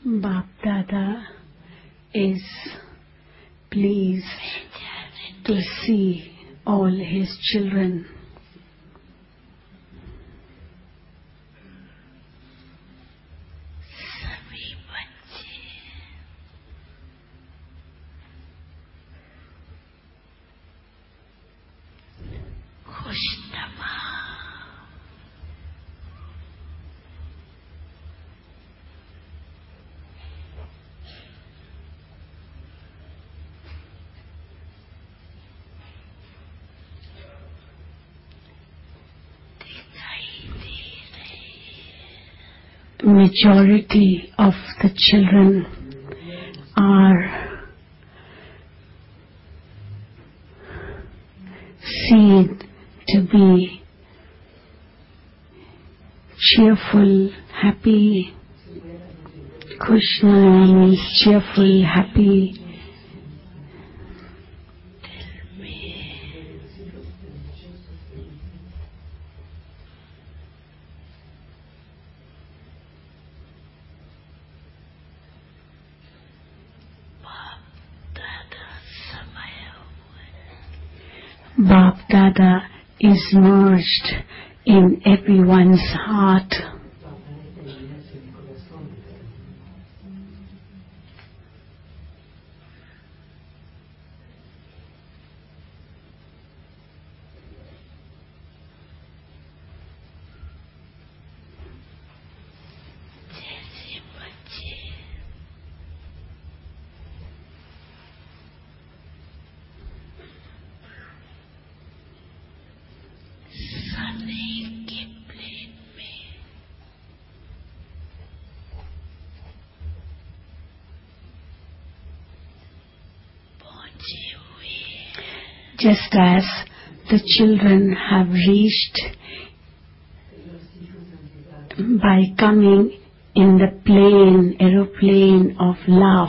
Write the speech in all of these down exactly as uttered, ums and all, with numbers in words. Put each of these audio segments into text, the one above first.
Bap Dada is pleased to see all his children majority of the children are seen to be cheerful, happy. Krishna means cheerful, happy. Bap Dada is merged in everyone's heart. Just as the children have reached by coming in the plane, aeroplane of love.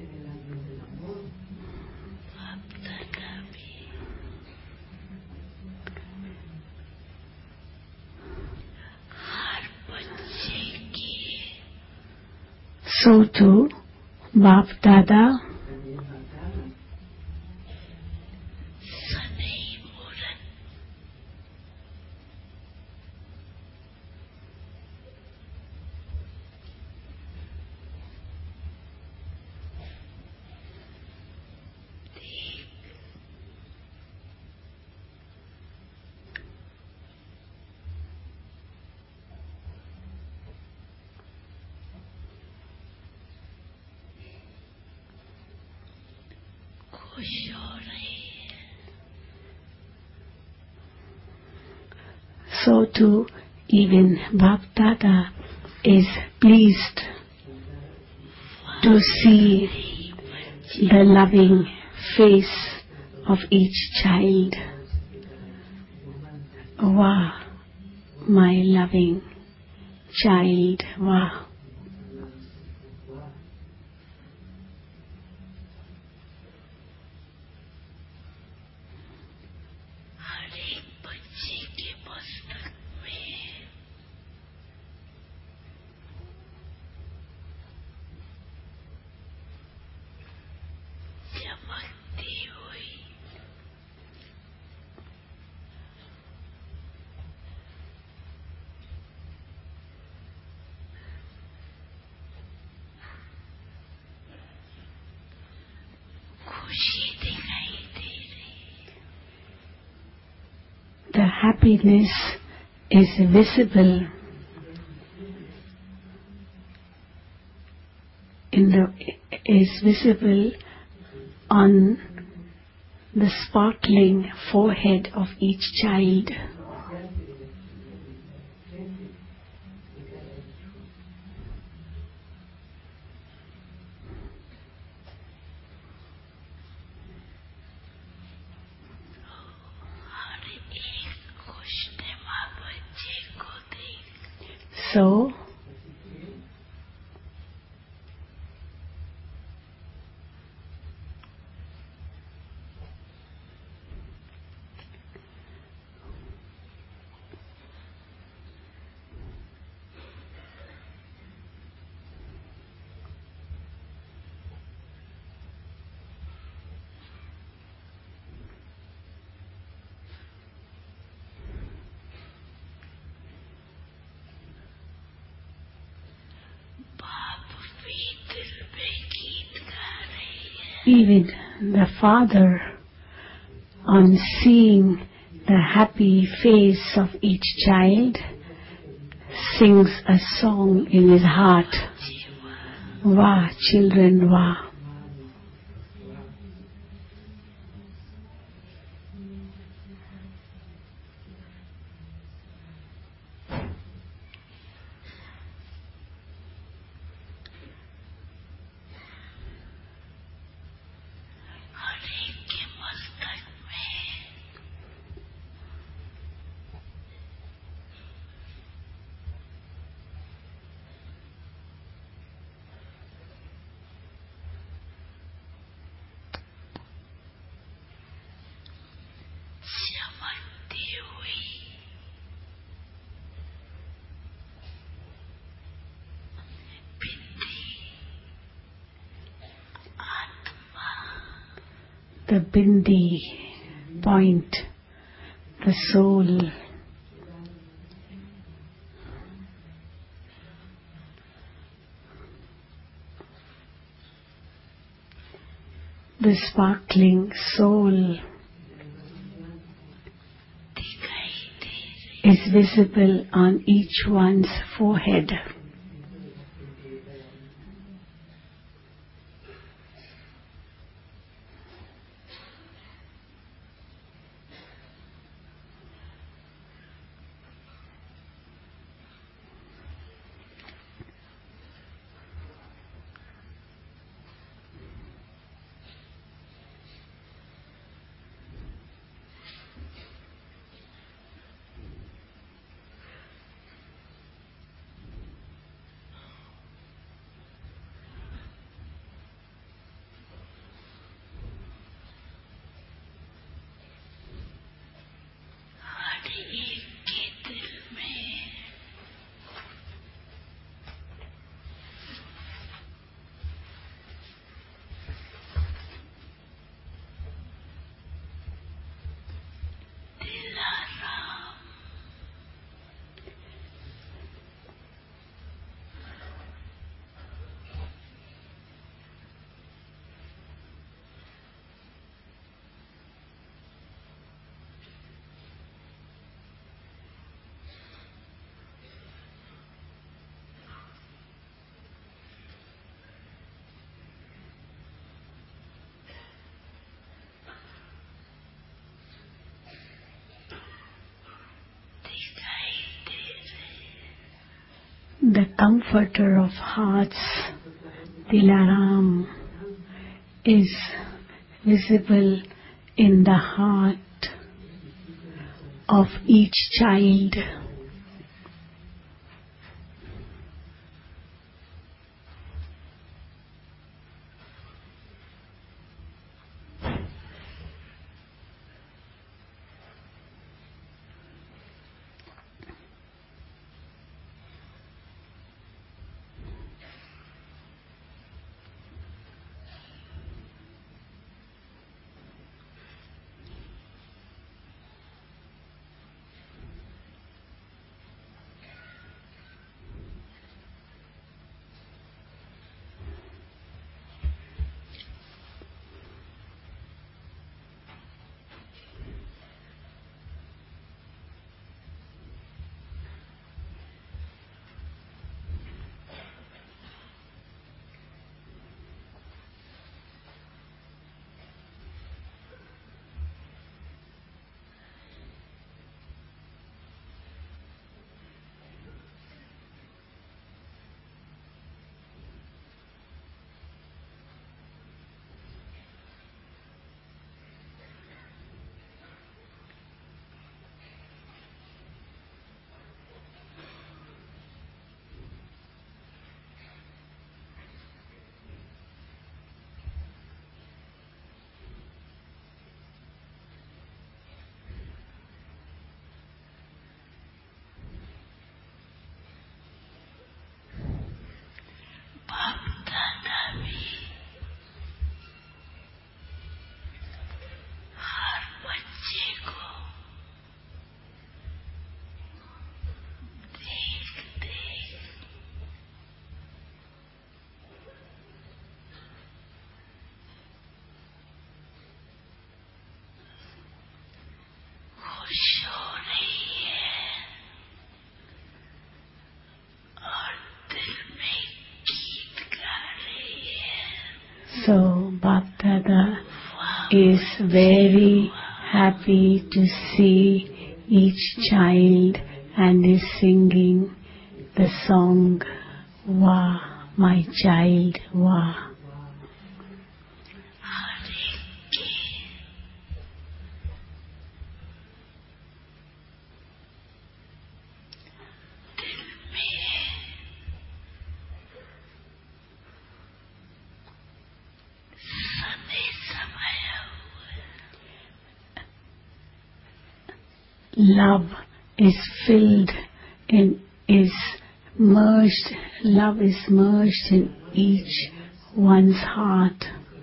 So too, Bap Dada So too, even Bap Dada is pleased to see the loving face of each child. Wow, my loving child, wow. The happiness is visible in the is visible on the sparkling forehead of each child. So, Even the father, on seeing the happy face of each child, sings a song in his heart. Vah, children, vah. The bindi point, the soul. The sparkling soul is visible on each one's forehead. The comforter of hearts, Dilaram, is visible in the heart of each child. So Bapdada is very happy to see each child and is singing the song, Wah, my child, Wah. Love is filled in, is merged, love is merged in each one's heart.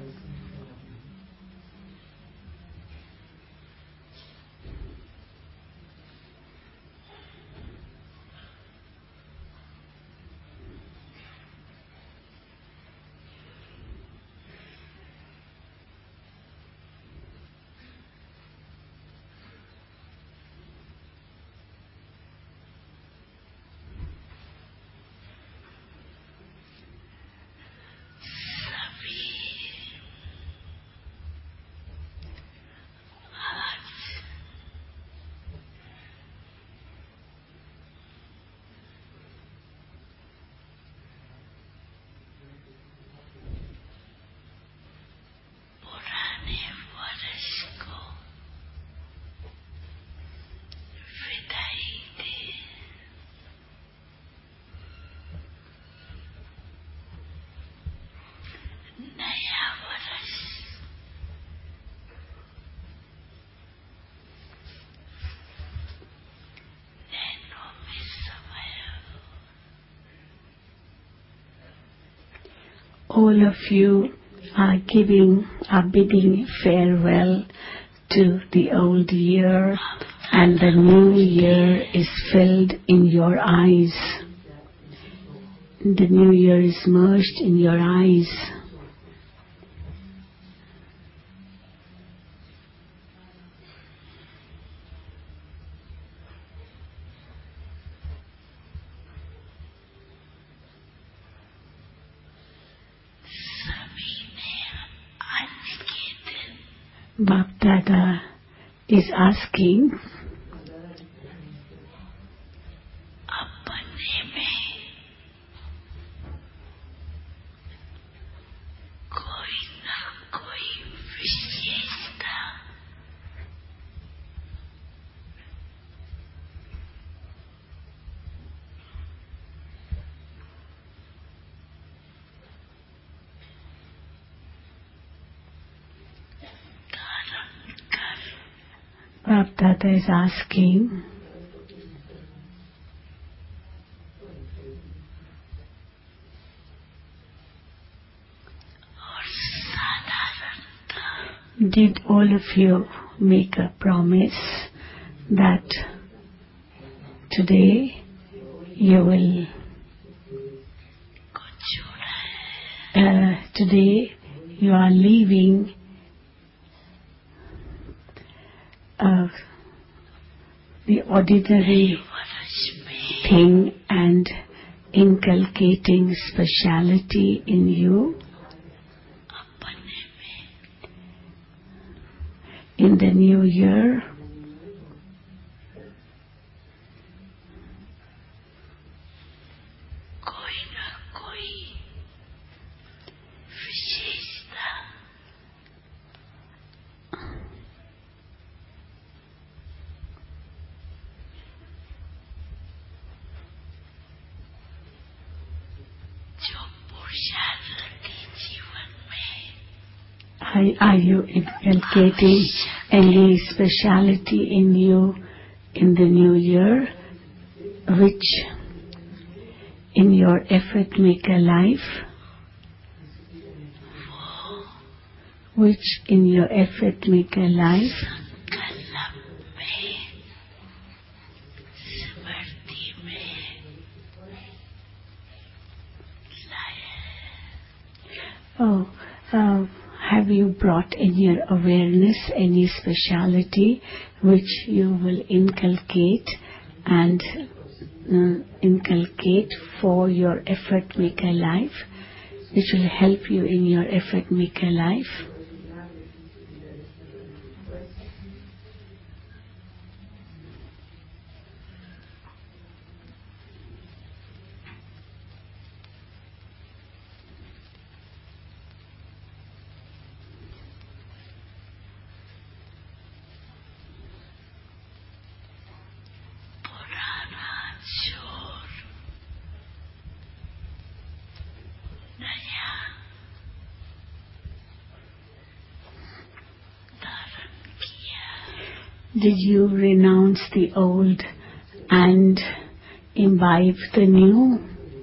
All of you are giving, are bidding farewell to the old year, and the new year is filled in your eyes. The new year is merged in your eyes. Bapdada is asking, Bapdada is asking, did all of you make a promise that today you will, uh, today you are leaving Uh, the ordinary thing and inculcating speciality in you? In the new year, Are, are you inculcating any speciality in you in the new year, which in your effort maker life, which in your effort maker life Oh, uh, have you brought in your awareness any speciality which you will inculcate and uh, inculcate for your effort maker life which will help you in your effort maker life. Did you renounce the old and imbibe the new?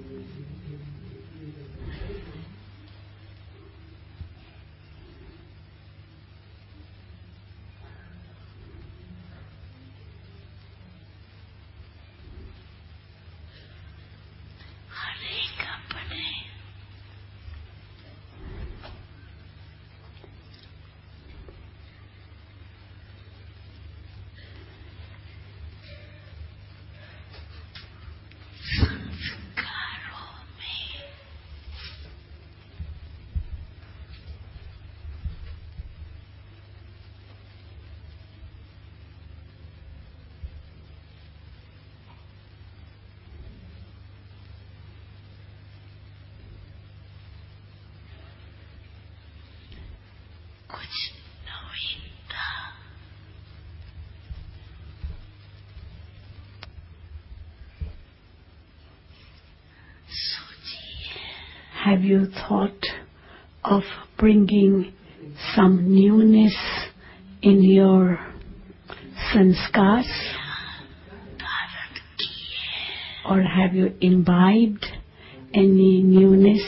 Have you thought of bringing some newness in your sanskars? Or have you imbibed any newness?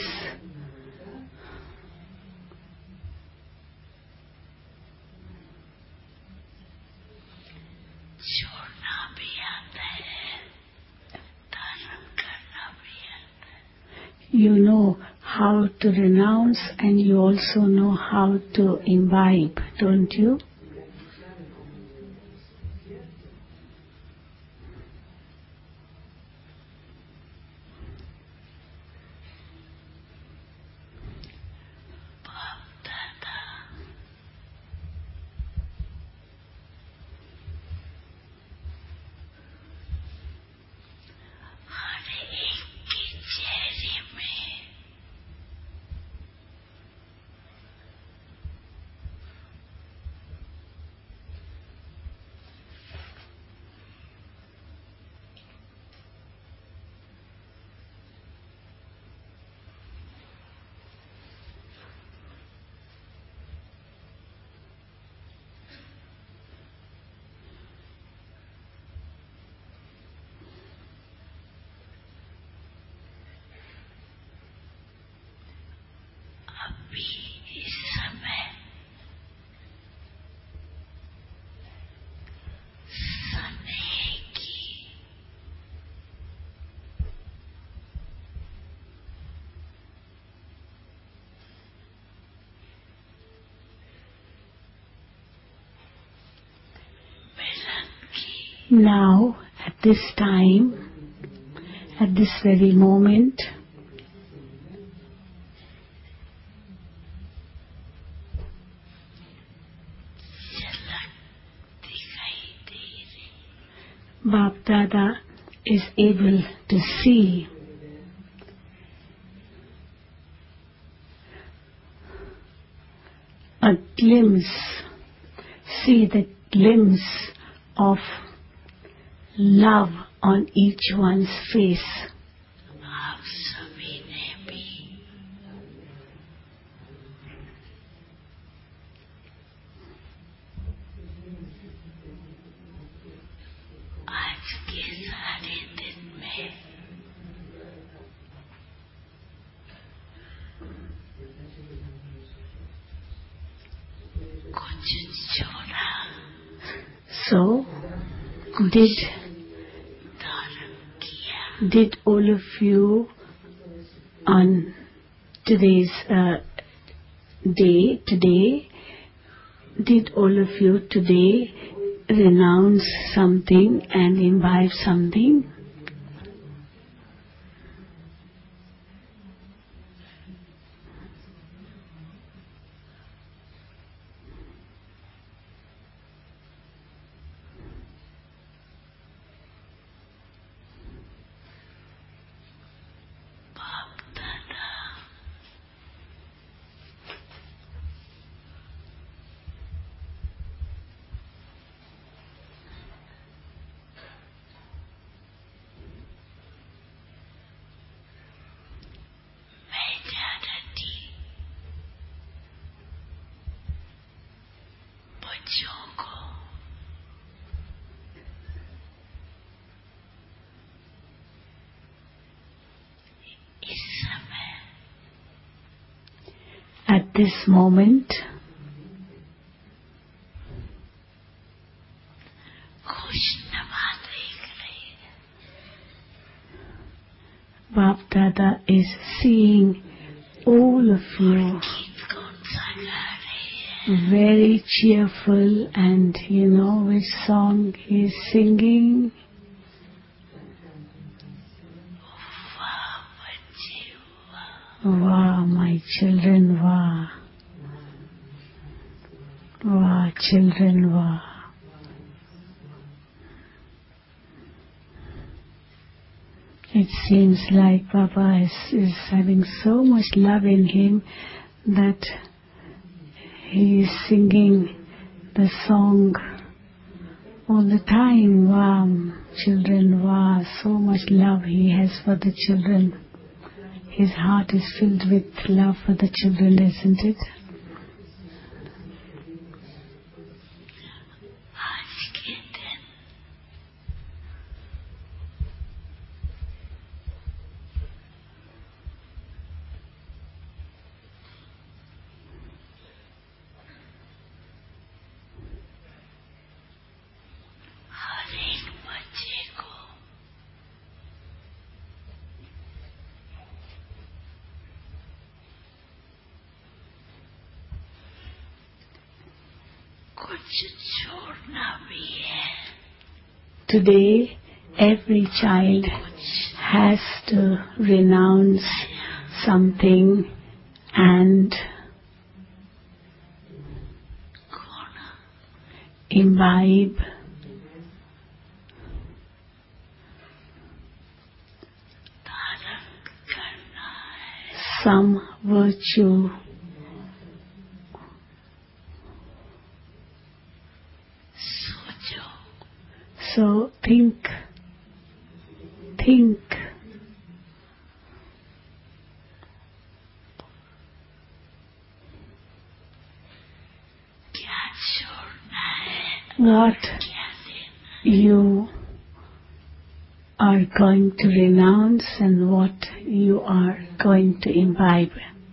You know how to renounce and you also know how to imbibe, don't you? Now, at this time, at this very moment, Bap Dada is able to see a glimpse, see the glimpse of love on each one's face. So, did did all of you on today's uh, day, today, did all of you today renounce something and imbibe something? this moment, Bap Dada is seeing all of you very cheerful, and you know which song he is singing? Wow, my children, wow. Wow, children, wow. It seems like Baba is, is having so much love in him that he is singing the song all the time. Wow, children, wow, so much love he has for the children. His heart is filled with love for the children, isn't it? Today, every child has to renounce something and imbibe some virtue. So think, think. What you are going to renounce and what you are going to imbibe.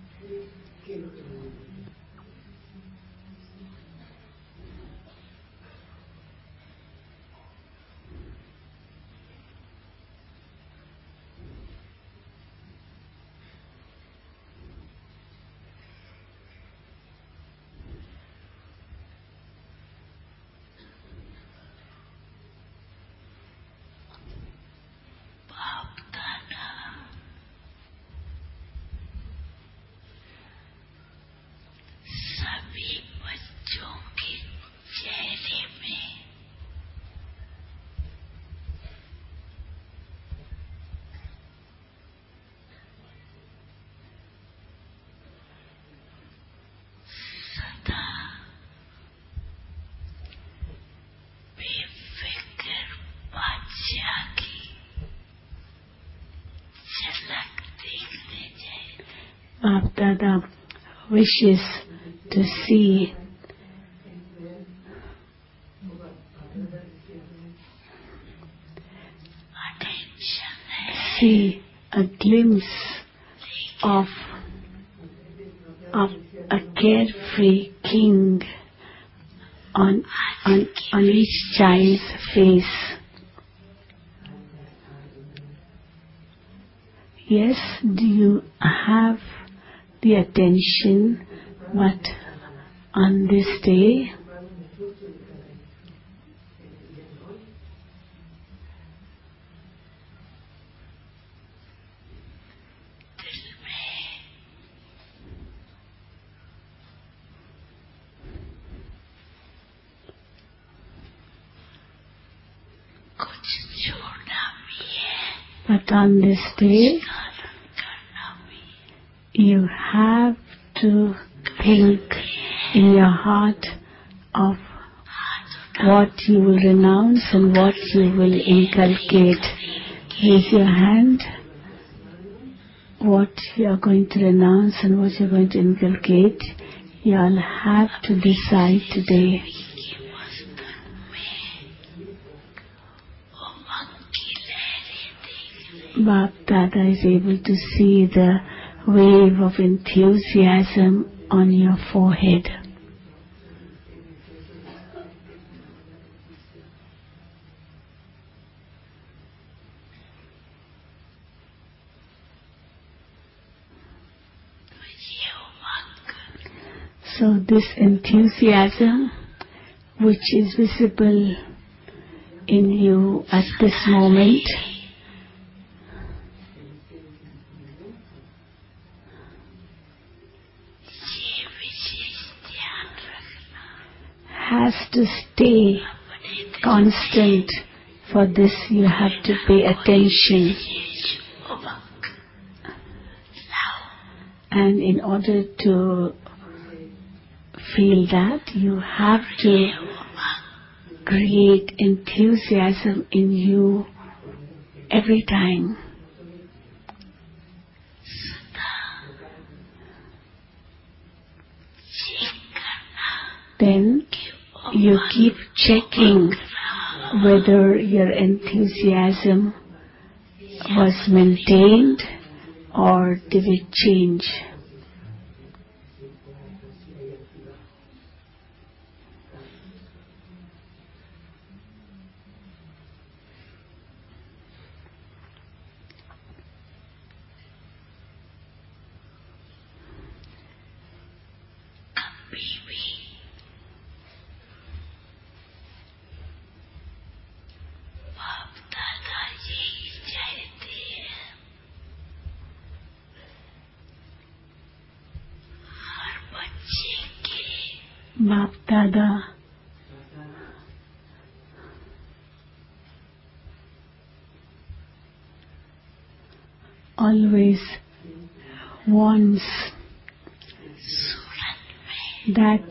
Bap Dada wishes to see see a glimpse of of a carefree king on on on each child's face. Yes, do you have the attention, but on this day, but on this day, you have to think in your heart of what you will renounce and what you will inculcate. Raise your hand. What you are going to renounce and what you are going to inculcate, you all have to decide today. Bap Dada is able to see the wave of enthusiasm on your forehead. So this enthusiasm which is visible in you at this moment has to stay constant. For this you have to pay attention. And in order to feel that, you have to create enthusiasm in you every time. Then you keep checking whether your enthusiasm was maintained or did it change. Baap Dada always wants that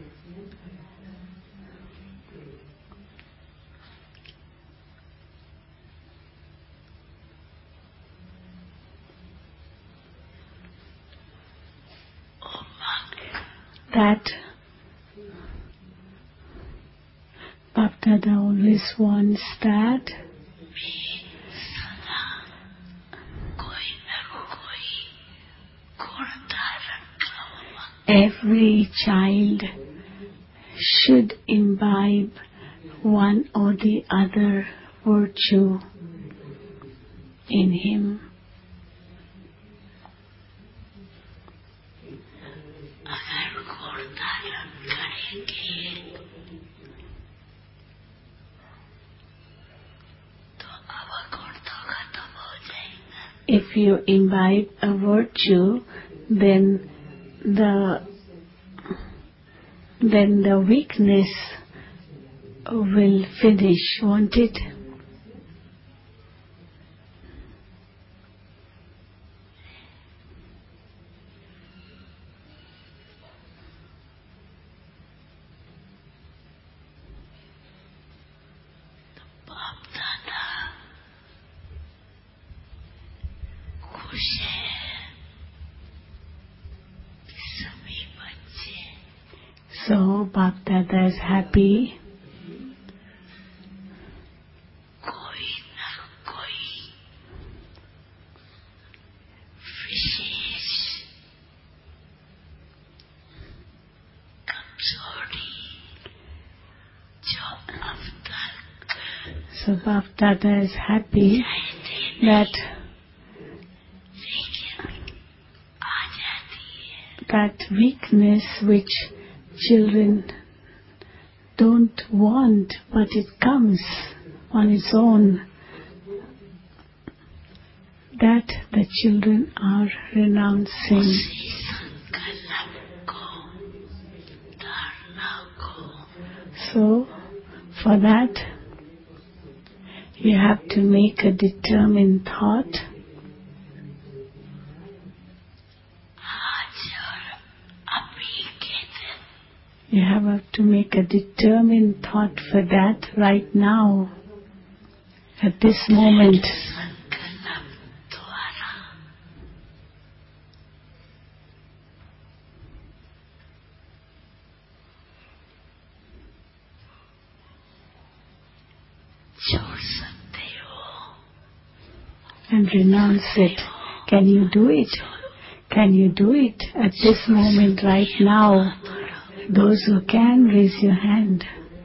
that Baap Dada always wants that every child should imbibe one or the other virtue in him. If you imbibe a virtue, then the then the weakness will finish, won't it? So Baap Dada is happy So Baap Dada is happy that that weakness which children don't want, but it comes on its own, that the children are renouncing. So, for that, you have to make a determined thought. You have to make a determined thought for that right now, at this moment. And renounce it. Can you do it? Can you do it at this moment right now? Those who can, raise your hand.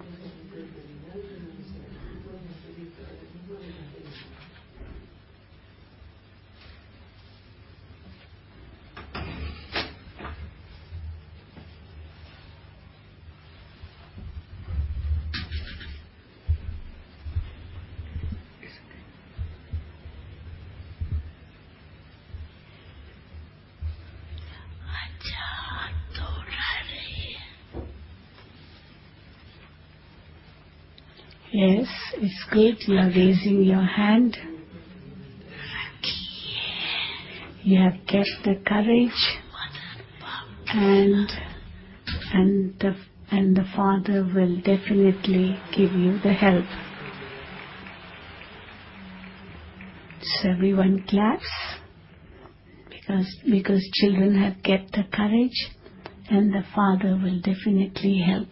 Yes, it's good. You are raising your hand. You have kept the courage, and and the and the Father will definitely give you the help. So everyone claps because because children have kept the courage, and the Father will definitely help.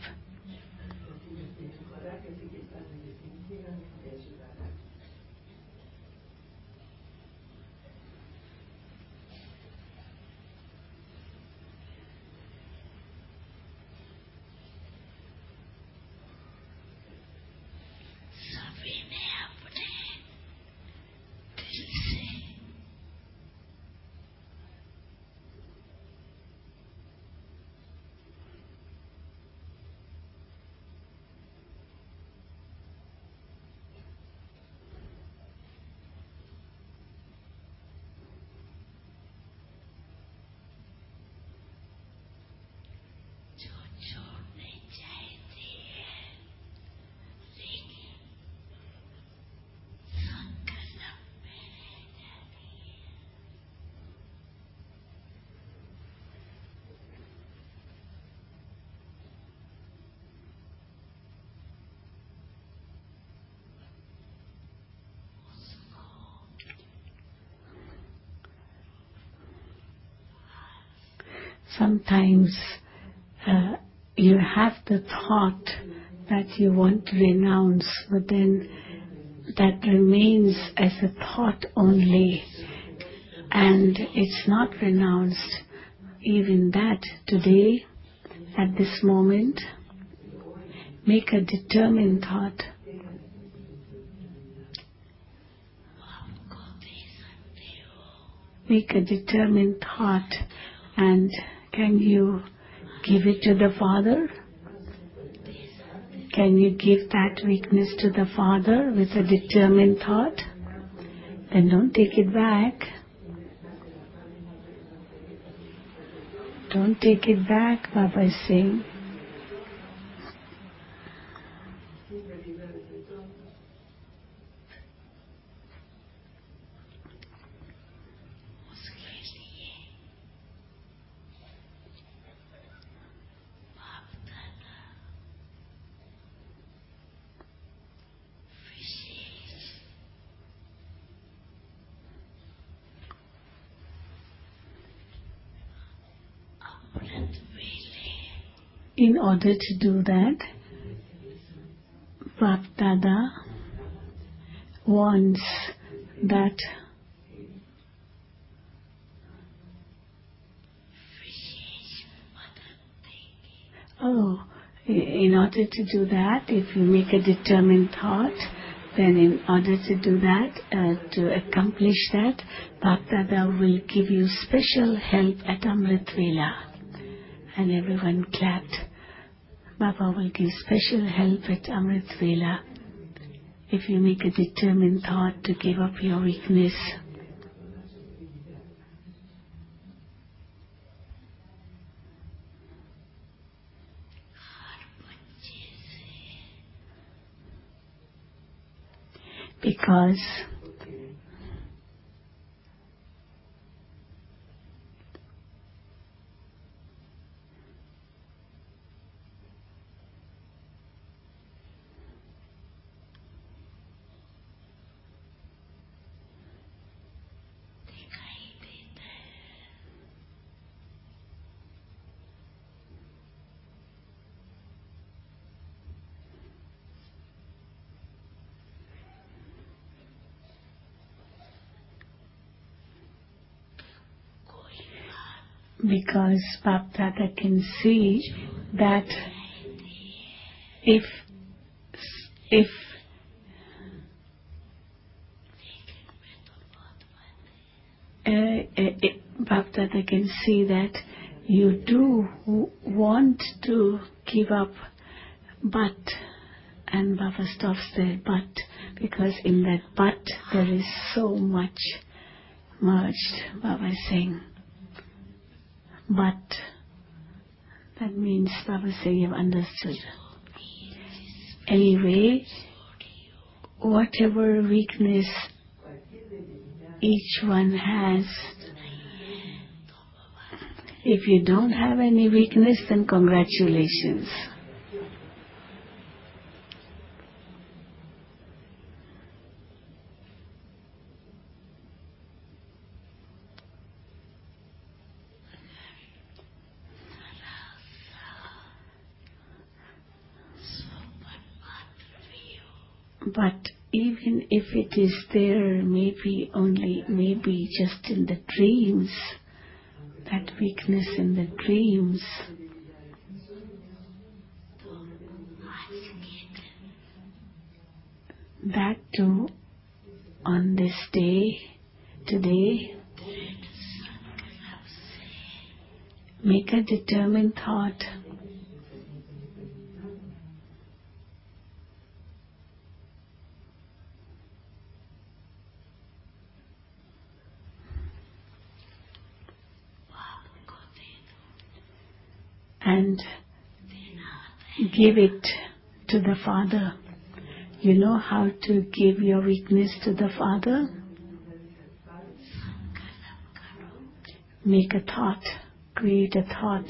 Sometimes uh, you have the thought that you want to renounce, but then that remains as a thought only, and it's not renounced. Even that today, at this moment, make a determined thought. Make a determined thought, and can you give it to the Father? Can you give that weakness to the Father with a determined thought? Then don't take it back. Don't take it back, Baba is saying. In order to do that, Bapdada wants that oh, in order to do that, if you make a determined thought, then in order to do that, uh, to accomplish that, Bapdada will give you special help at Amrit Vela. And everyone clapped. Baba will give special help at Amrit Vela if you make a determined thought to give up your weakness. Because because Bapdada can see that if if uh, uh, Bapdada can see that you do want to give up, but, and Baba stops there, but, because in that but there is so much merged. Baba is saying, but, that means Baba is saying you've understood. Anyway, whatever weakness each one has, if you don't have any weakness, then congratulations. But even if it is there, maybe only, maybe just in the dreams, that weakness in the dreams, that too, on this day, today, make a determined thought. And give it to the Father. You know how to give your weakness to the Father? Make a thought, create a thought.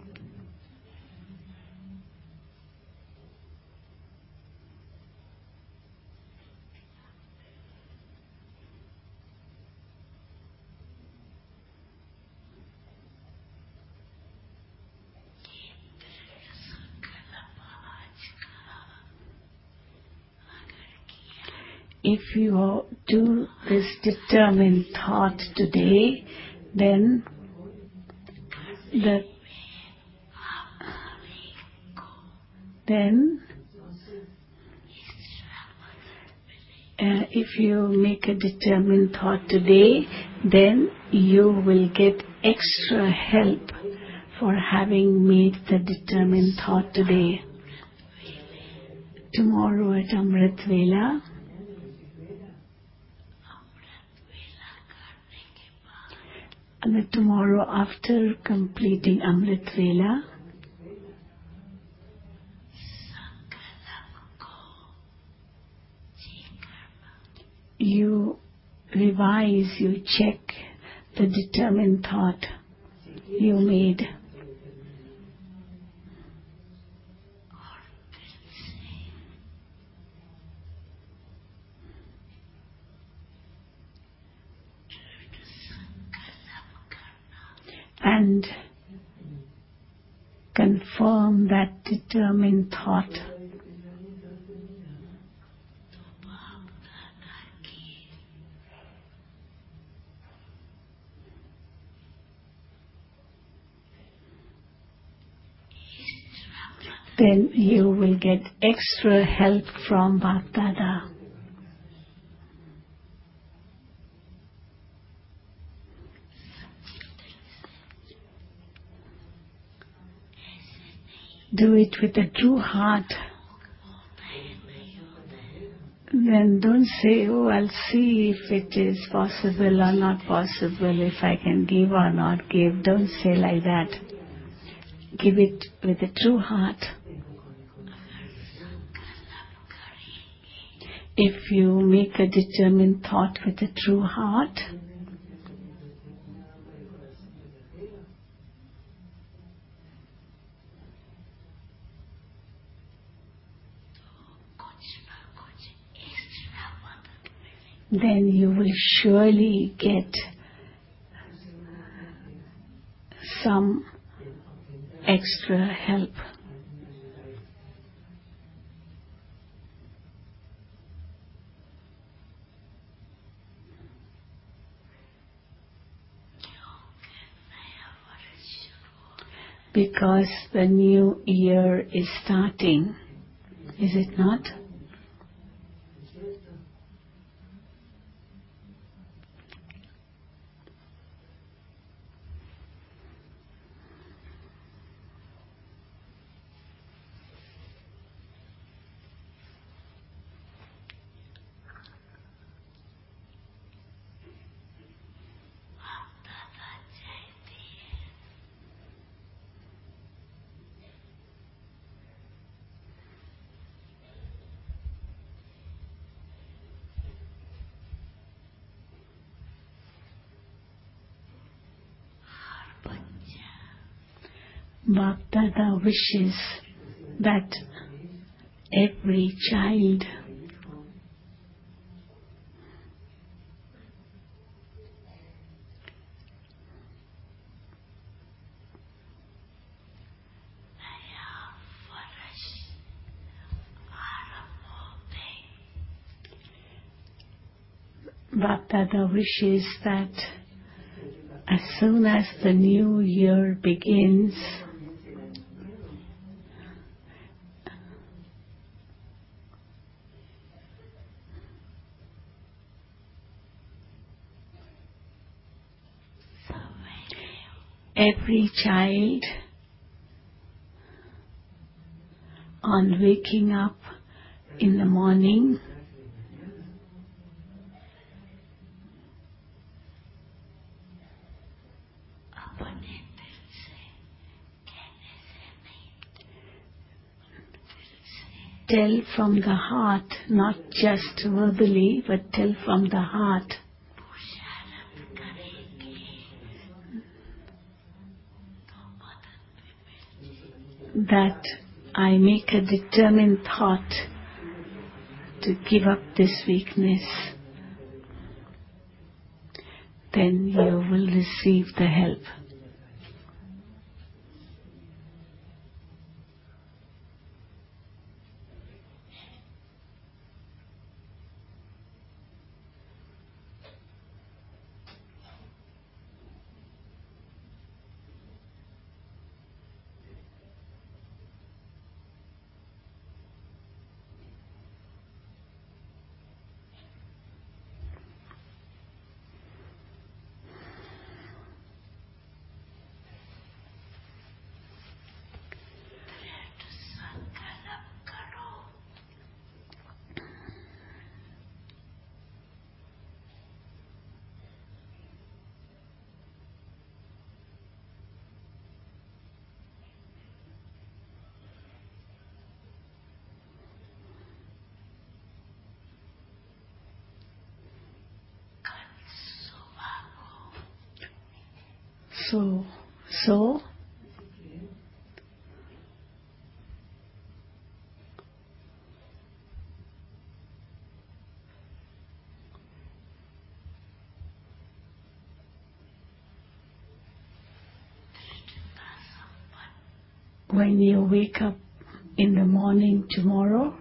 If you do this determined thought today, then the then uh, if you make a determined thought today, then you will get extra help for having made the determined thought today. Tomorrow at Amrit Vela, and then tomorrow after completing Amrit Vela, you revise, you check the determined thought you made. And confirm that determined thought. Then you will get extra help from Bapdada. Do it with a true heart. Then don't say, oh, I'll see if it is possible or not possible, if I can give or not give. Don't say like that. Give it with a true heart. If you make a determined thought with a true heart, then you will surely get some extra help. because the new year is starting, is it not? Bapdada wishes that every child Bapdada wishes that as soon as the new year begins, every child on waking up in the morning tell from the heart, not just verbally, but tell from the heart, that I make a determined thought to give up this weakness, then you will receive the help. So, so, when you wake up in the morning tomorrow,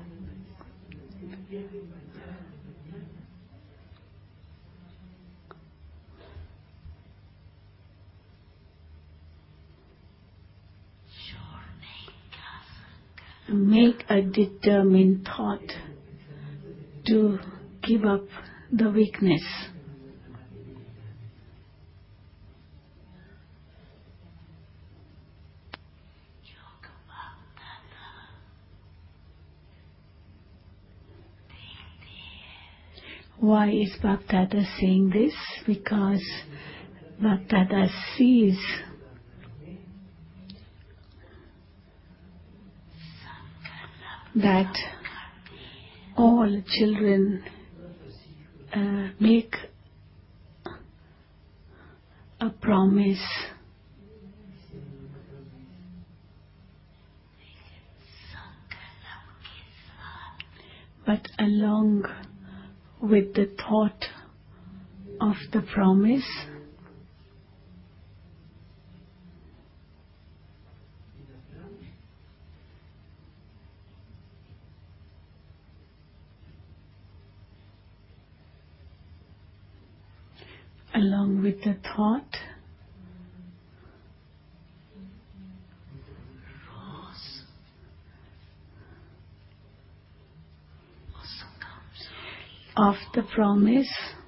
make a determined thought to give up the weakness. Why is Bapdada saying this? Because Bapdada sees that all children uh, make a promise, but along with the thought of the promise, along with the thought of the promise,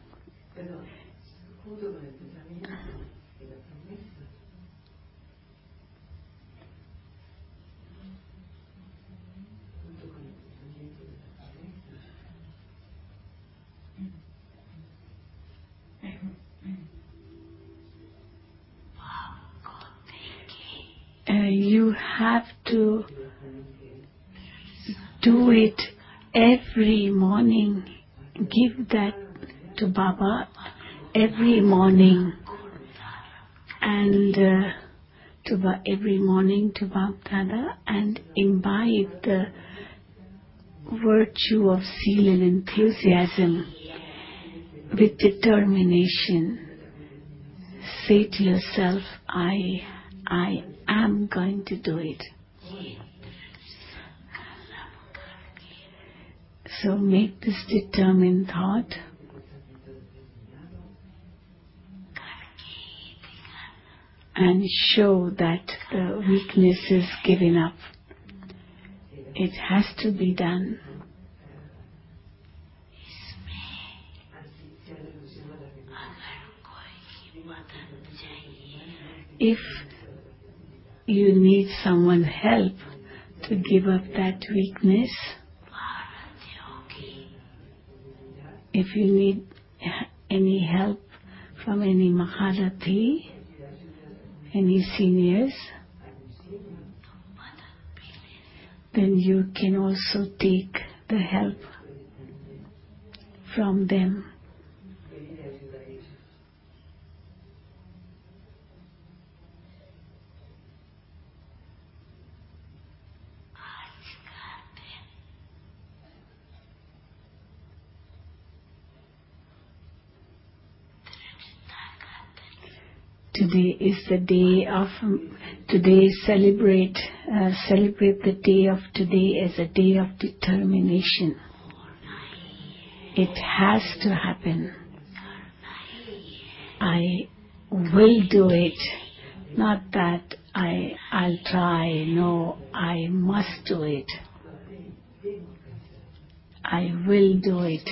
uh, you have to do it every morning. Give that to Baba every morning, and uh, to ba- every morning to Baba Dada, and imbibe the virtue of zeal and enthusiasm with determination. Say to yourself, I, I am going to do it. So make this determined thought. And show that the weakness is given up. It has to be done. If you need someone's help to give up that weakness, if you need any help from any Maharathi, any seniors, then you can also take the help from them. Today is the day of, today celebrate, uh, celebrate the day of today as a day of determination. It has to happen. I will do it. Not that I, I'll try. No, I must do it. I will do it.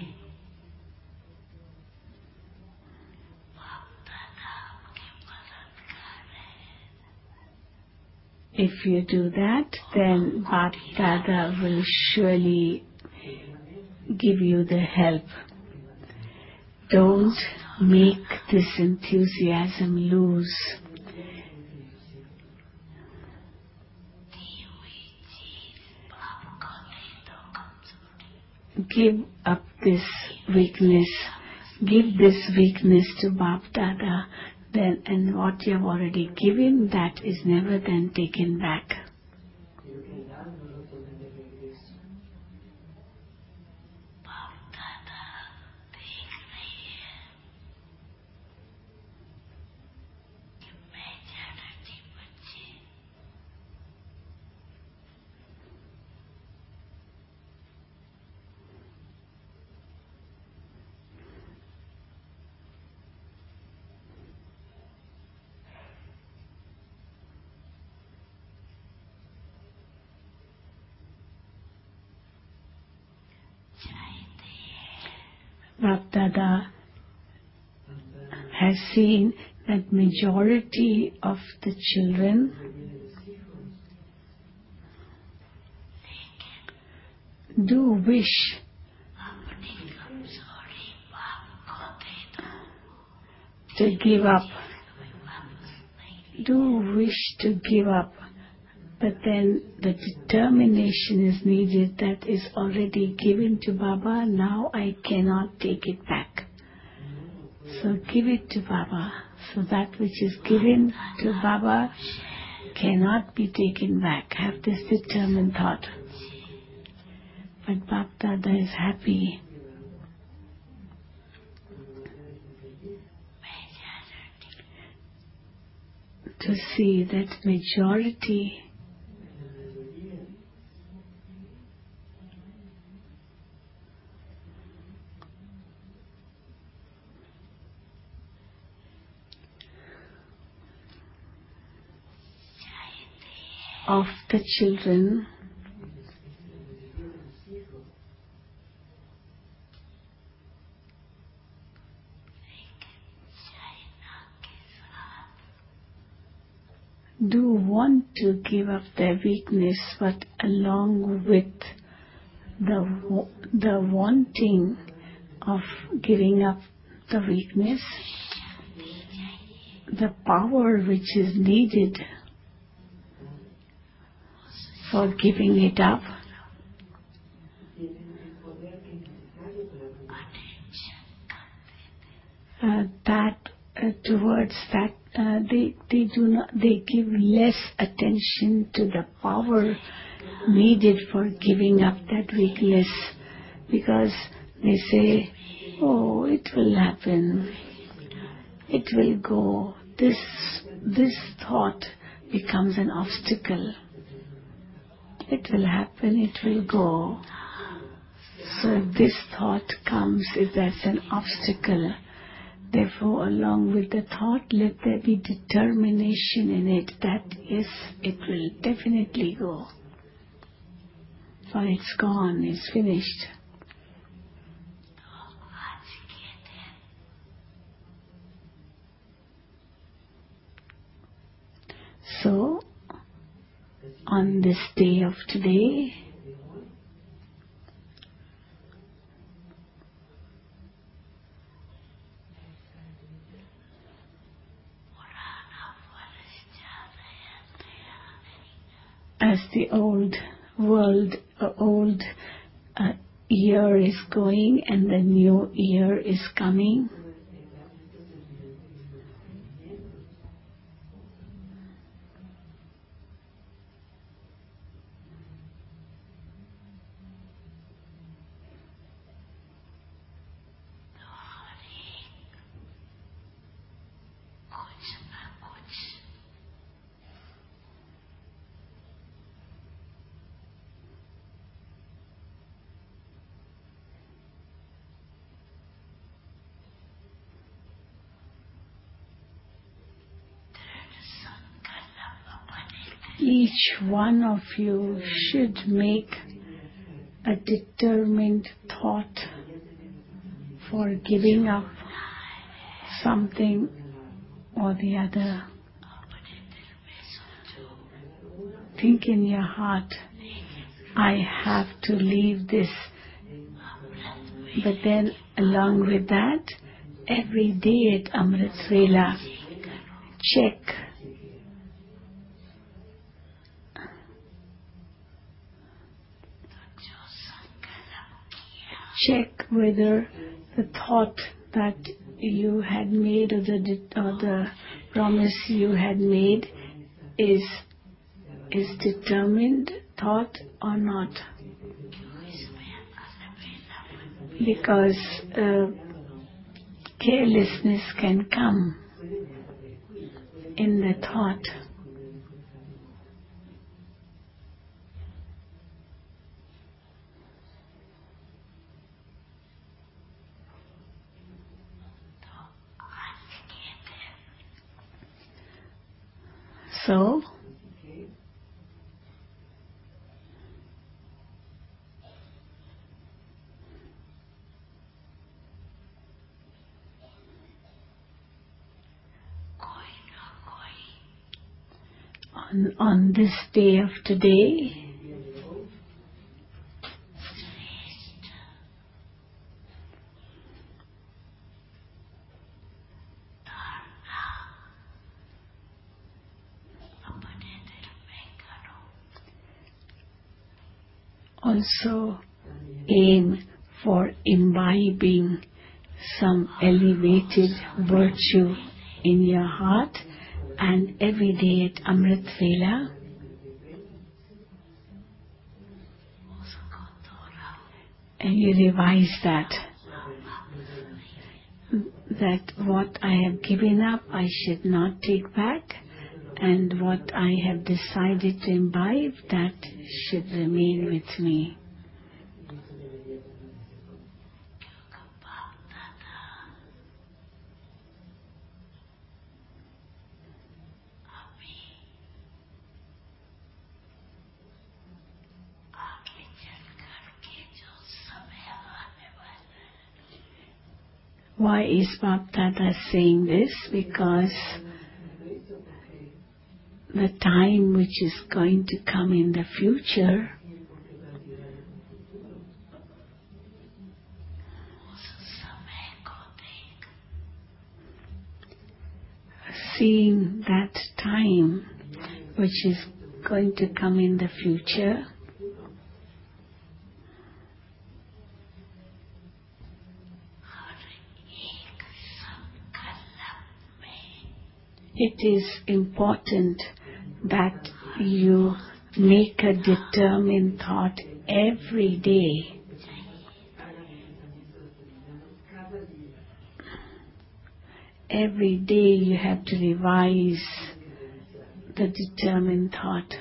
If you do that, then Baba Dada will surely give you the help. Don't make this enthusiasm lose. Give up this weakness. Give this weakness to Baba Dada. Then, and what you have already given, that is never then taken back. Baba Dada has seen that majority of the children do wish to give up, do wish to give up, but then the determination is needed that is already given to Baba. Now I cannot take it back. So give it to Baba. So that which is given to Baba cannot be taken back. Have this determined thought. But Baba Dada is happy. To see that majority of the children do want to give up their weakness, but along with the, the wanting of giving up the weakness, the power which is needed for giving it up, uh, that uh, towards that uh, they they do not they give less attention to the power needed for giving up that weakness, because they say, oh, it will happen, it will go. This this thought becomes an obstacle. It will happen, it will go. So if this thought comes, if that's an obstacle, therefore along with the thought, let there be determination in it that yes, it will definitely go. Or it's gone, it's finished. So, on this day of today, as the old world, uh, old uh, year is going and the new year is coming, each one of you should make a determined thought for giving up something or the other. Think in your heart, I have to leave this. But then along with that, every day at Amrit Vela, check check whether the thought that you had made or the or the promise you had made is is determined thought or not, because uh, carelessness can come in the thought. So, on, on this day of today, also aim for imbibing some elevated virtue in your heart, and every day at Amrit Vela, and you revise that, that what I have given up I should not take back, and what I have decided to imbibe, that should remain with me. Why is Bap Dada saying this? Because the time which is going to come in the future, seeing that time which is going to come in the future, it is important that you make a determined thought every day. Every day you have to revise the determined thought.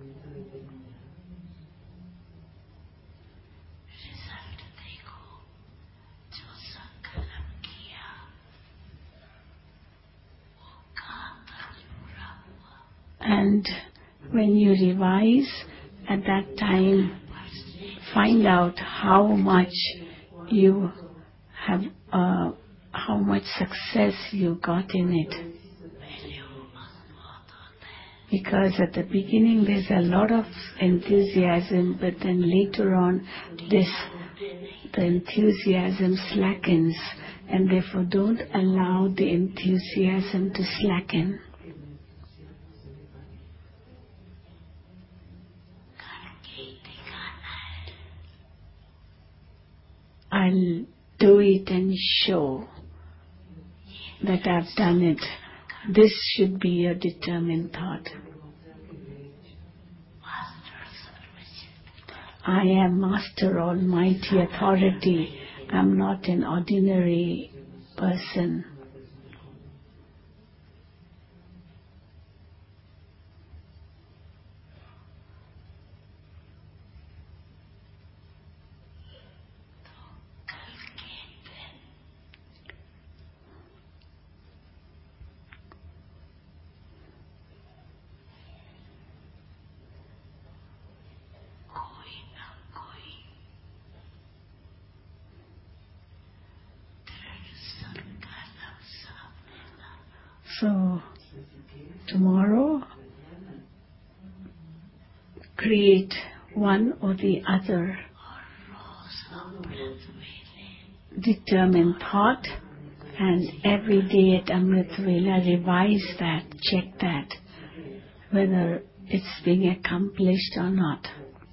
And when you revise, at that time, find out how much you have, uh, how much success you got in it. Because at the beginning there's a lot of enthusiasm, but then later on this, the enthusiasm slackens, and therefore don't allow the enthusiasm to slacken. I'll do it and show that I've done it. This should be your determined thought. I am Master Almighty Authority. I'm not an ordinary person. So, tomorrow, create one or the other determined thought, and every day at Amrit Vela revise that, check that, whether it's being accomplished or not.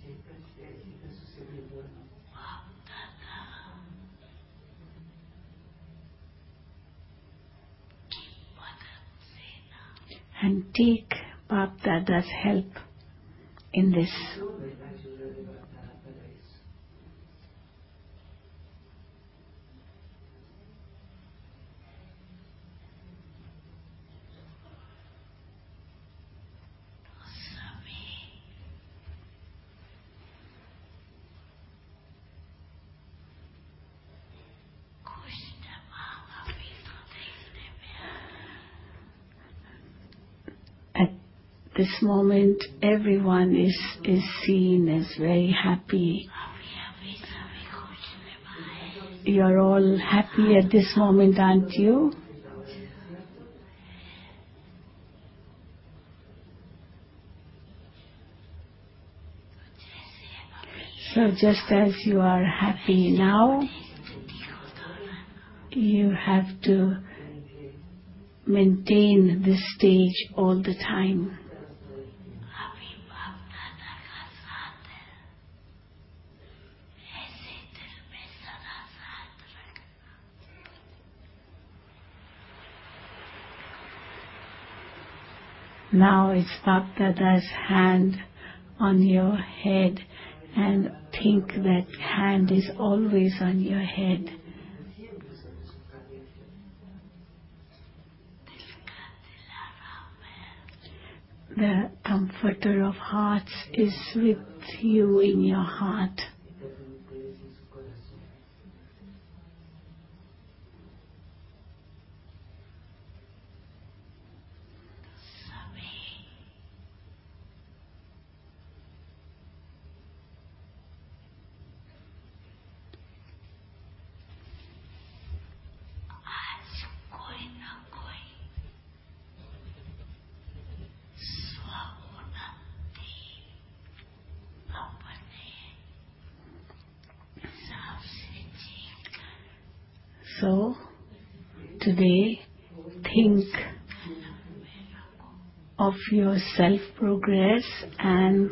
And take Bap Dada's help in this. This moment, everyone is, is seen as very happy. You're all happy at this moment, aren't you? So just as you are happy now, you have to maintain this stage all the time. Now it's Bap Dada's hand on your head, and think that hand is always on your head. The Comforter of Hearts is with you in your heart. So, today, think of your self-progress and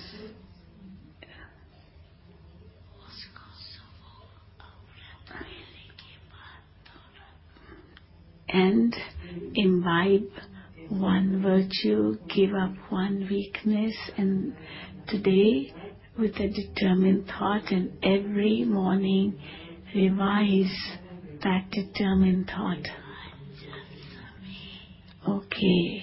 and imbibe one virtue, give up one weakness, and today with a determined thought, and every morning revise that determined thought. Okay.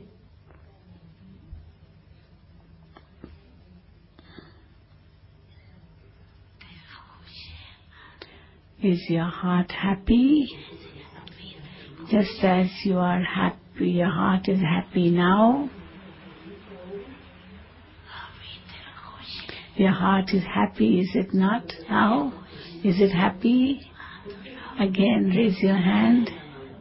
Is your heart happy? Just as you are happy, your heart is happy now. Your heart is happy, is it not now? Is it happy? Again, raise your hand.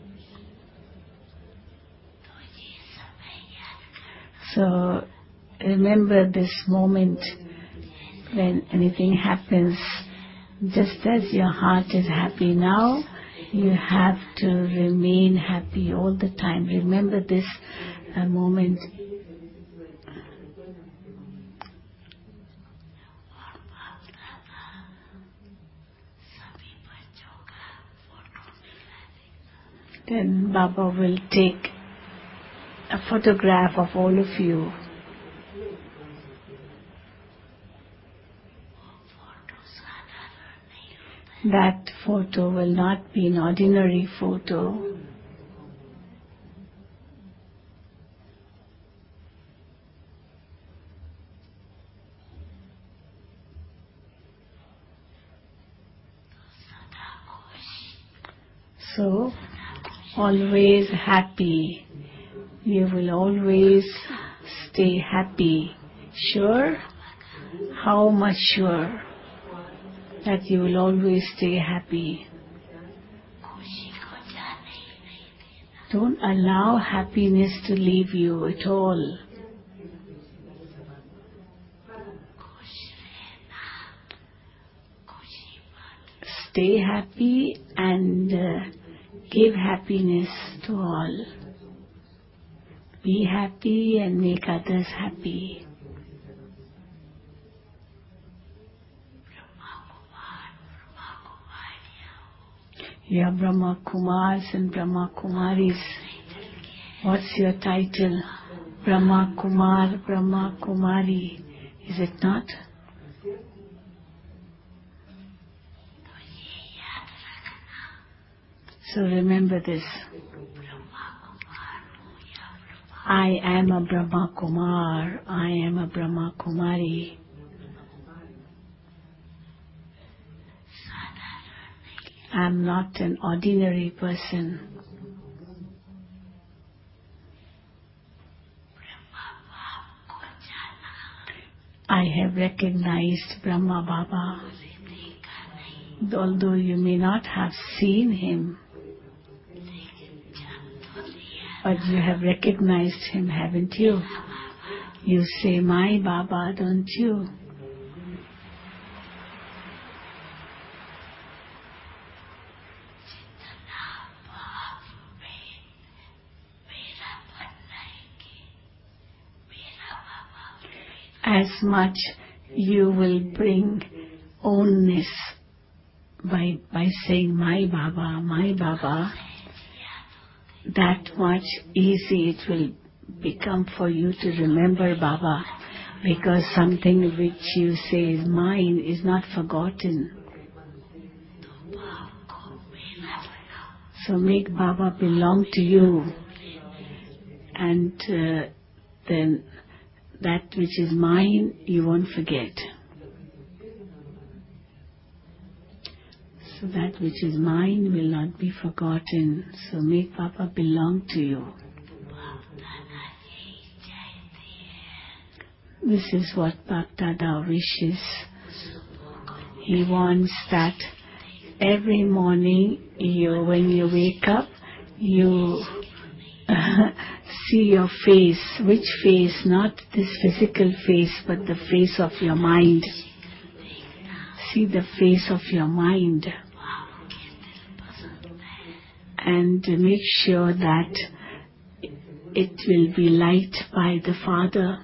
So, remember this moment when anything happens, just as your heart is happy now, you have to remain happy all the time. Remember this uh, moment. Then Baba will take a photograph of all of you. That photo will not be an ordinary photo. So, always happy. You will always stay happy. Sure? How much sure that you will always stay happy? Don't allow happiness to leave you at all. Stay happy and uh, give happiness to all. Be happy and make others happy. You are Brahma Kumars and Brahma Kumaris. What's your title? Brahma Kumar, Brahma Kumari. Is it not? So remember this. I am a Brahma Kumar. I am a Brahma Kumari. I am not an ordinary person. I have recognized Brahma Baba. Although you may not have seen him, but you have recognized him, haven't you? You say, my Baba, don't you? As much you will bring ownness by, by saying, my Baba, my Baba, that much easy it will become for you to remember Baba, because something which you say is mine is not forgotten. So make Baba belong to you, and uh, then that which is mine you won't forget. So that which is mine will not be forgotten. So make Baba belong to you. This is what Bapdada wishes. He wants that every morning, you, when you wake up, you uh, see your face. Which face? Not this physical face, but the face of your mind. See the face of your mind. and make sure that it will be light by the Father.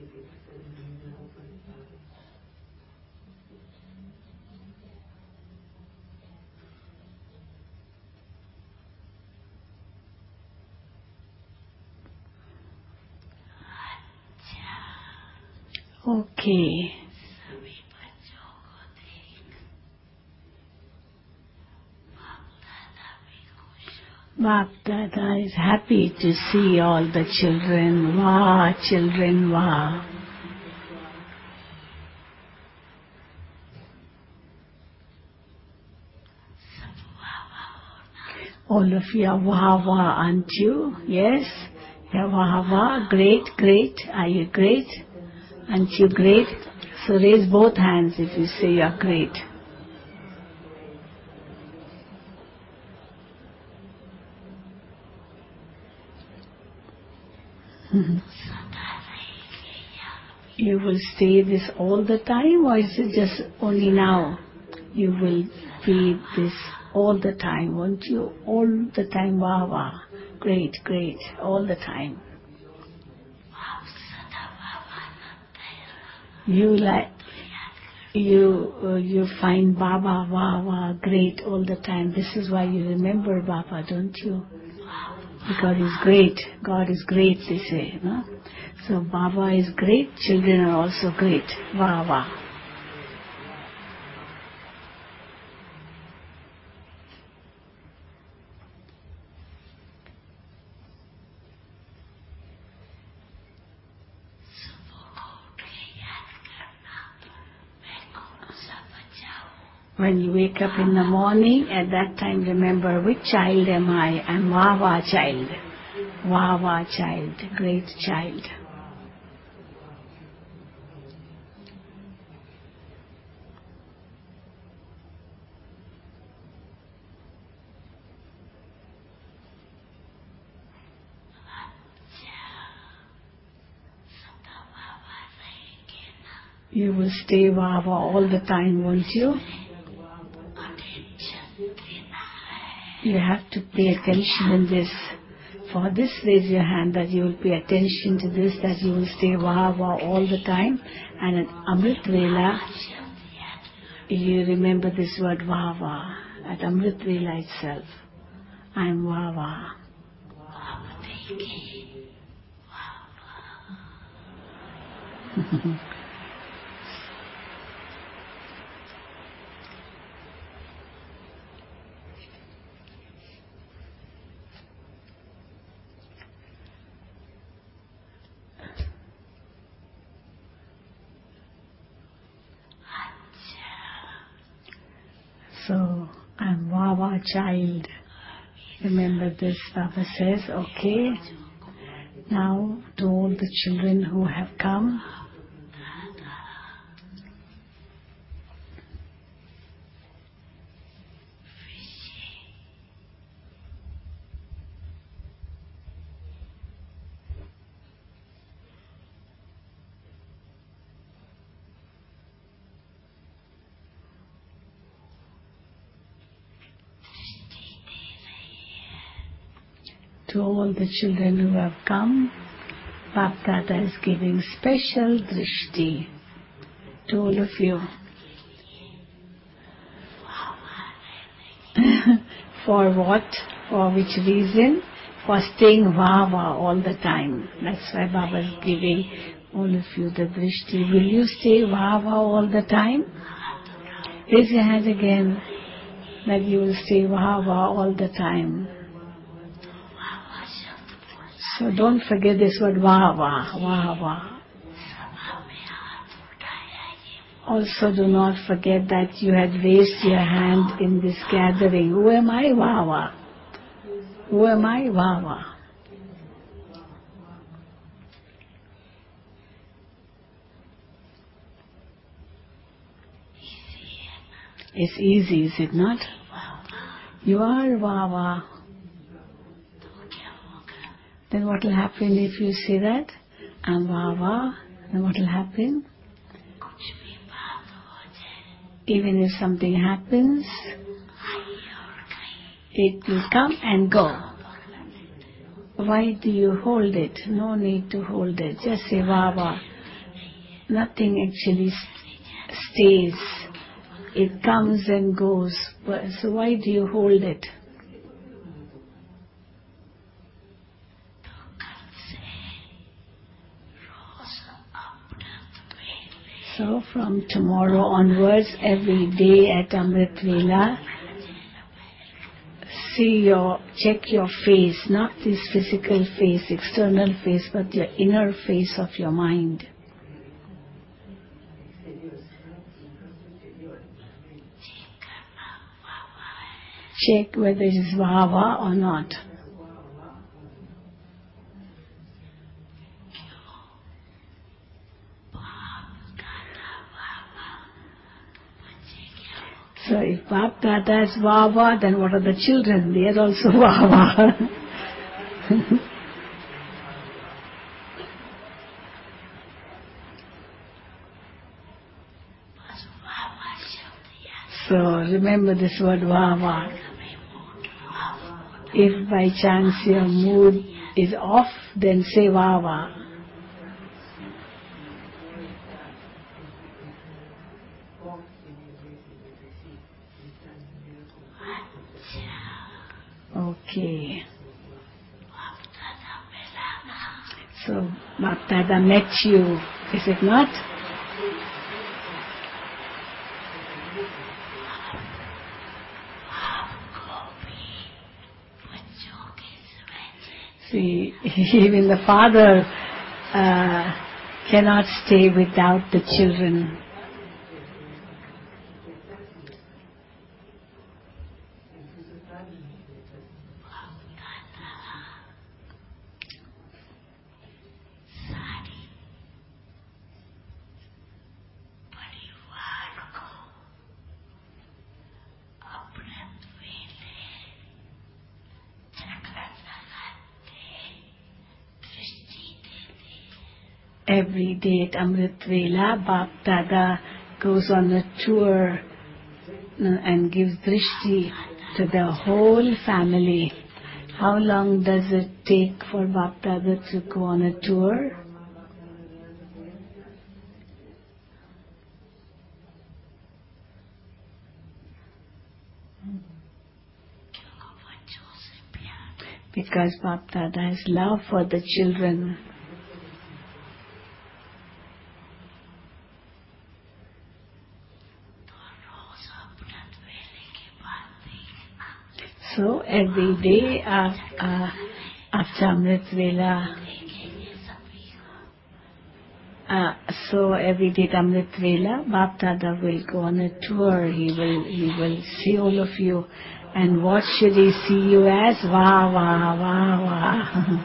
Okay. Bap Dada is happy to see all the children. Wow, children, wow. All of you are wow, wow, aren't you? Yes? Yeah, wow, wow. Great, great. Are you great? Aren't you great? So raise both hands if you say you are great. You will say this all the time, or is it just only now? You will be this all the time, won't you? All the time, wow, wow. Great, great. All the time. You like, you uh, you find Baba, wow, wow, great all the time. This is why you remember Baba, don't you? Because he's great. God is great, they say, no? So Baba is great, children are also great. Wow, wow. When you wake up in the morning, at that time remember, which child am I? I'm Wawa child. Wawa child, great child. You will stay Wawa all the time, won't you? You have to pay attention in this. For this, raise your hand that you will pay attention to this, that you will stay Wawa all the time. And at Amrit Vela, you remember this word Wawa. At Amrit Vela itself, I am Wawa. So, I'm Wawa child. Remember this, Baba says, okay. Now, to all the children who have come, to all the children who have come, Bap Dada is giving special drishti to all of you. For what? For which reason? For staying Wawa all the time. That's why Baba is giving all of you the drishti. Will you stay Wawa all the time? Raise your hand again that you will stay Wawa all the time. So don't forget this word Wawa, Wawa. Also do not forget that you had raised your hand in this gathering. Who am I, Wawa? Who am I, Wawa? It's easy, is it not? You are Wawa. Then what will happen if you say that? I'm Wawa. Then what will happen? Even if something happens, It will come and go. Why do you hold it? No need to hold it. Just say Vava. Nothing actually stays. It comes and goes. So why do you hold it? So from tomorrow onwards, every day at Amrit Vela, see your, check your face, not this physical face, external face, but your inner face of your mind. Check whether it is Vava or not. So if Bap Dada is Vava, then what are the children? They are also Vava. So remember this word Vava. If by chance your mood is off, then say Vava. Okay. So Bap Dada met you, is it not? See, even the father uh, cannot stay without the children. Every day at Amrit Vela, Bap Dada goes on a tour and gives drishti to the whole family. How long does it take for Bap Dada to go on a tour? Because Bap Dada has love for the children. So every day uh, uh, after Amrit Vela, uh, so every day at Amrit Vela, Bap Dada will go on a tour. He will he will see all of you, and what should he see you as? Wah wah wah wah.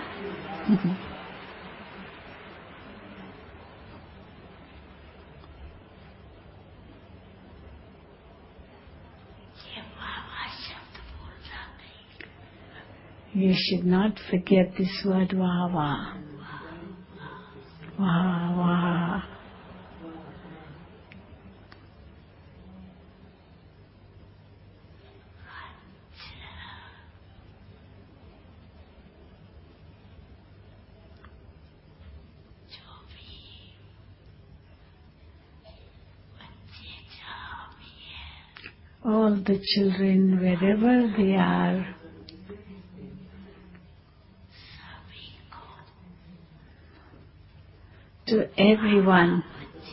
You should not forget this word Wah wah. Wah wah. All the children, wherever they are, to everyone,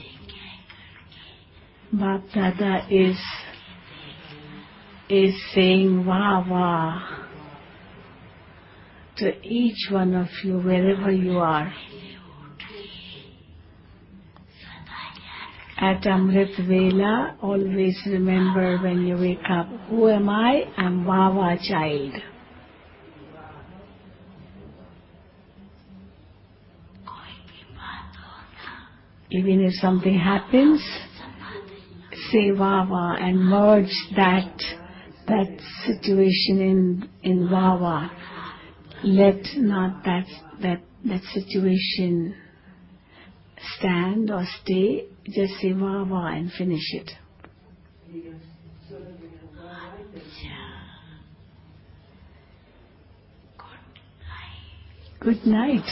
Bap Dada is is saying Wah Wah to each one of you, wherever you are. At Amrit Vela, always remember when you wake up, who am I? I'm Wah Wah child. Even if something happens, say Wah Wah and merge that that situation in in Wah Wah. Let not that that that situation stand or stay. Just say Wah Wah and finish it. good night.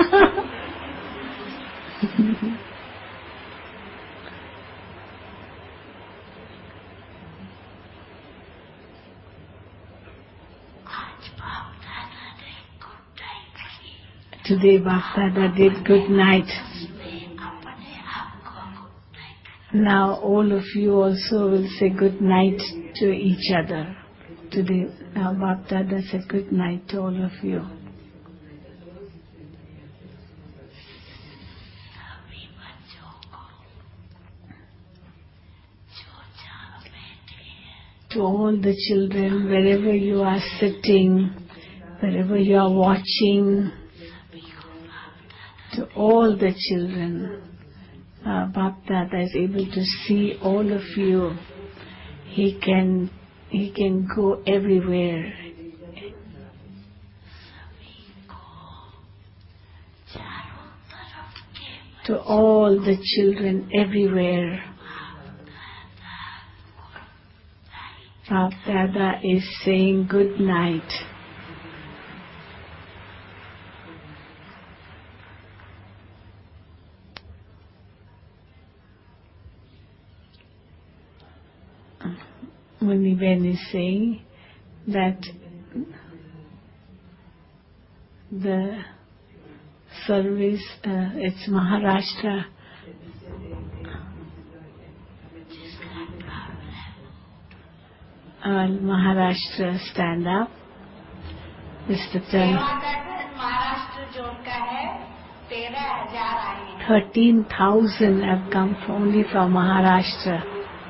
Today Bapdada did good night. Now all of you also will say good night to each other. Today, now Bapdada said good night to all of you. To all the children, wherever you are sitting, wherever you are watching, to all the children, uh, Bapdada is able to see all of you. He can, he can go everywhere. To all the children everywhere, Bapdada is saying good night. Muniben is saying that the service, uh, it's Maharashtra. Uh, Maharashtra stand up. Mister Chan. Thirteen thousand have come only from Maharashtra.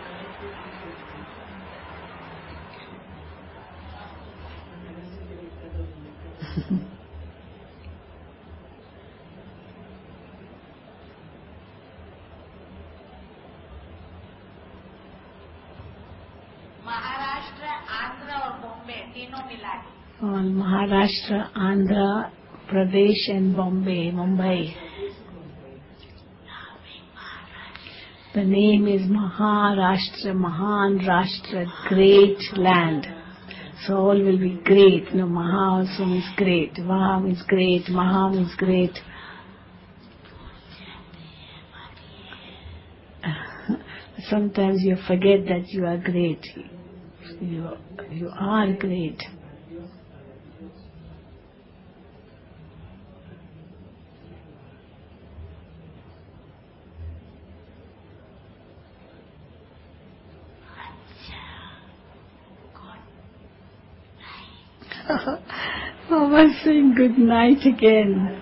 All Maharashtra, Andhra Pradesh and Bombay, Mumbai. The name is Maharashtra, Mahan Rashtra, great land. So all will be great. No, Maha also means great. Maha means great. Maha means great. Sometimes you forget that you are great. You, you are great. Mama's saying good night again.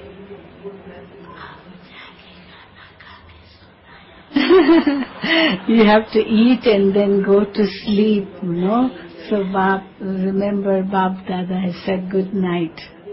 You have to eat and then go to sleep, you know. So Bab, remember Bapdada has said good night.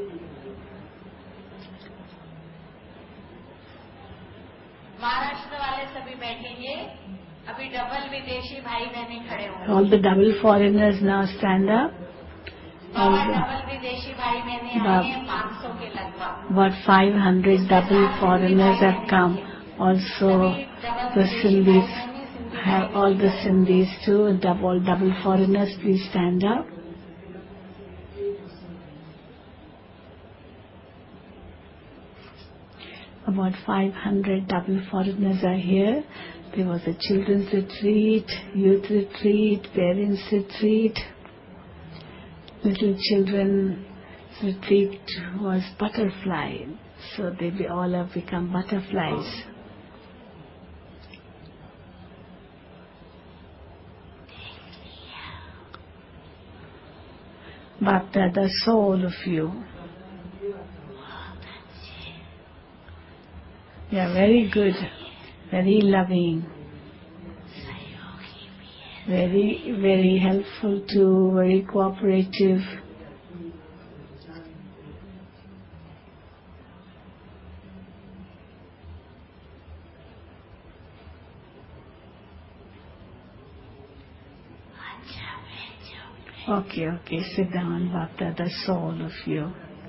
All the double foreigners now stand up. All the, about, about five hundred double foreigners have come. Also the Sindhis, have all the Sindhis too, double, double foreigners, please stand up. About five hundred double foreigners are here. There was a children's retreat, youth retreat, parents retreat. Little children's retreat was butterfly, so they be all have become butterflies. Bapdada saw all of you. You are very good, very loving, very, very helpful too, very cooperative. Okay, okay, sit down, Bapdada saw all of you.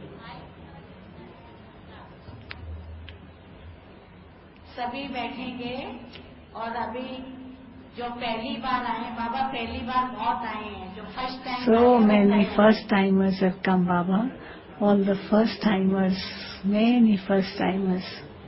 सभी बैठेंगे और अभी जो पहली बार आए बाबा पहली बार बहुत आए हैं जो first time So many first timers have come, Baba. all the first timers, many first timers.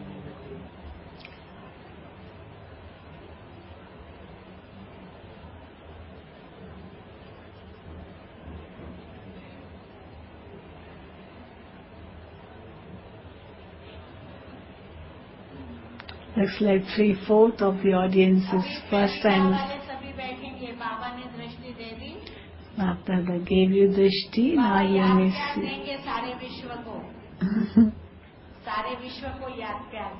Looks like three-fourths of the audience is first timers. सभी बैठेंगे, बाबा ने दृष्टि दे दी। Bap Dada gave you drishti, now you may see. देंगे सारे विश्व को, सारे विश्व को याद प्यार।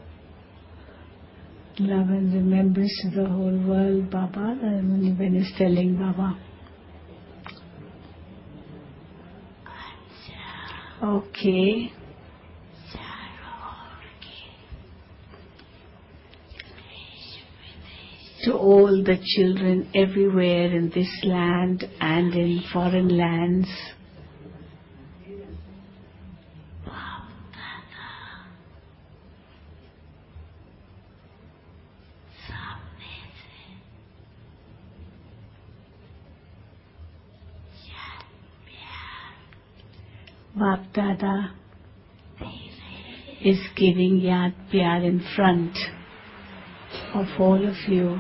Love and remembrance to the whole world, Baba, when he's telling Baba. Okay. To all the children everywhere in this land and in foreign lands, Bap Dada is giving Yaad Pyar in front of all of you.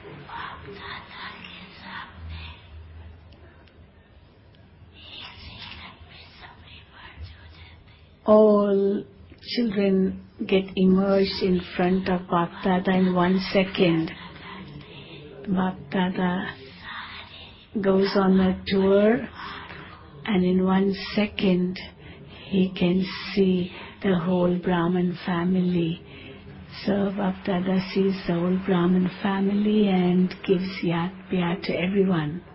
All children get immersed in front of Bap Dada in one second. Bap Dada goes on a tour, and in one second he can see the whole Brahman family. So Bap Dada sees the whole Brahman family and gives Yaad Pyar to everyone.